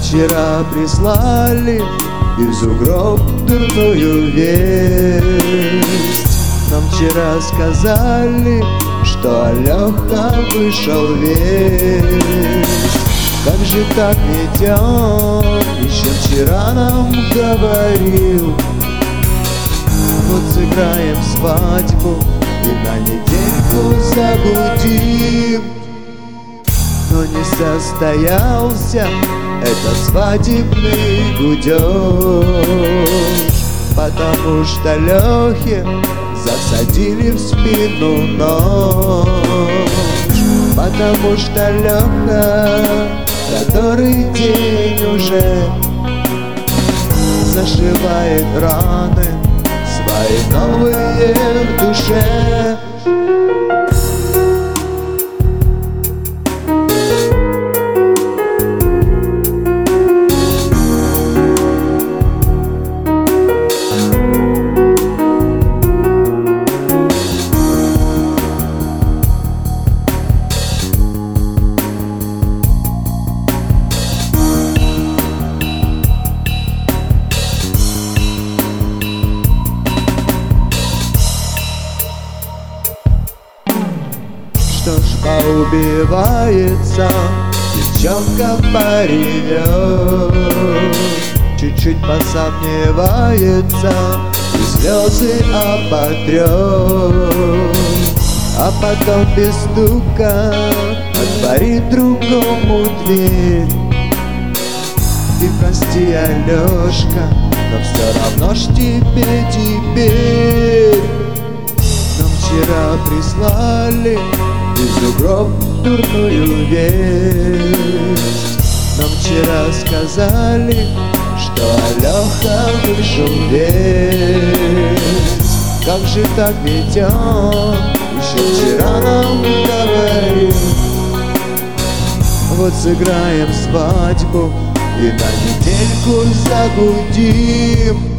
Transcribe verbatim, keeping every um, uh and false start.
вчера прислали из угроб дурную весть. Нам вчера сказали, что Алёха вышел весь. Как же так, ведь он еще вчера нам говорил: вот сыграем свадьбу и на недельку загудим. Но не состоялся этот свадебный гудёж, потому что Лёхе засадили в спину нож. Потому что Лёха который день уже зашивает раны свои новые в душе. Что ж, поубивается, девчонка поревет, чуть-чуть посомневается и слезы оботрет, а потом без стука отворит другому дверь. Ты прости, Алёшка, но все равно ж тебе теперь. Нам вчера прислали из угроб дурную весть. Нам вчера сказали, что Алёха вышел весь. Как же так, ведь он еще вчера нам говорил: вот сыграем свадьбу и на недельку загудим.